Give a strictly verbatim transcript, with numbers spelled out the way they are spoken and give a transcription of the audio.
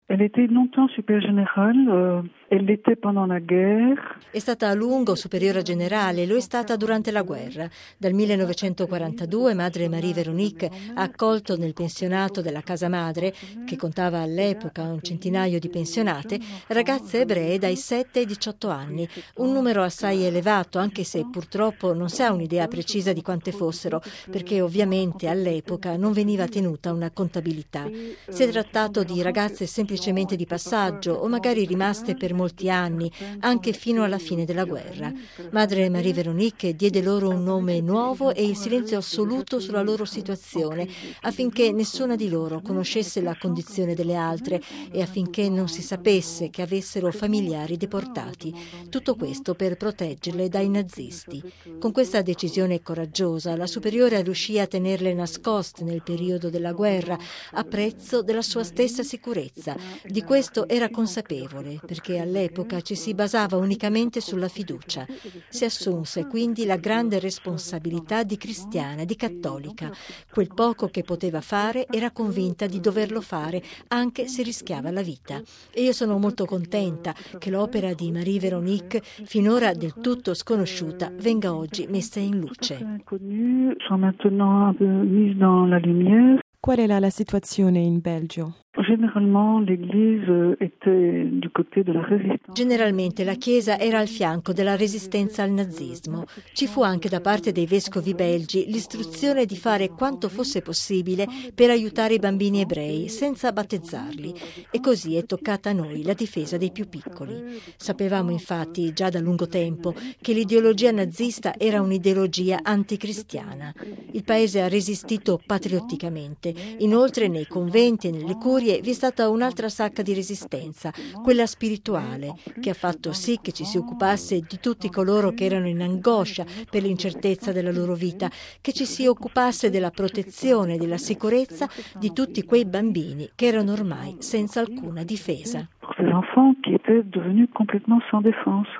Elle était longtemps supérieure générale, euh, elle l'était pendant la guerre. È stata a lungo superiora generale, lo è stata durante la guerra. Dal millenovecentoquarantadue madre Marie Véronique ha accolto nel pensionato della casa madre, che contava all'epoca un centinaio di pensionate, ragazze ebree dai sette ai diciotto anni, un numero assai elevato, anche se purtroppo non si ha un'idea precisa di quante fossero, perché ovviamente all'epoca non veniva tenuta una contabilità. Si è trattato di ragazze semplicemente di passaggio o magari rimaste per molti anni, anche fino alla fine della guerra. Madre Marie Véronique diede loro un nome nuovo e il silenzio assoluto sulla loro situazione, affinché nessuna di loro conoscesse la condizione delle altre e affinché non si sapesse che avessero familiari deportati. Tutto questo per proteggerle dai nazisti. Con questa decisione coraggiosa, la superiore riuscì a tenerle nascoste nel periodo della guerra, a prezzo della sua stessa sicurezza. Di questo era consapevole, perché all'epoca ci si basava unicamente sulla fiducia. Si assunse quindi la grande responsabilità di cristiana, di cattolica. Quel poco che poteva fare era convinta di doverlo fare, anche se rischiava la vita. E io sono molto contenta che l'opera di Marie Véronique, finora del tutto sconosciuta, venga oggi messa in luce. Qual era la situazione in Belgio? Generalmente la Chiesa era al fianco della resistenza al nazismo. Ci fu anche da parte dei vescovi belgi l'istruzione di fare quanto fosse possibile per aiutare i bambini ebrei senza battezzarli. E così è toccata a noi la difesa dei più piccoli. Sapevamo infatti già da lungo tempo che l'ideologia nazista era un'ideologia anticristiana. Il paese ha resistito patriotticamente. Inoltre nei conventi e nelle curie vi è stata un'altra sacca di resistenza, quella spirituale, che ha fatto sì che ci si occupasse di tutti coloro che erano in angoscia per l'incertezza della loro vita, che ci si occupasse della protezione e della sicurezza di tutti quei bambini che erano ormai senza alcuna difesa. Pour ces enfants qui étaient devenus complètement sans défense.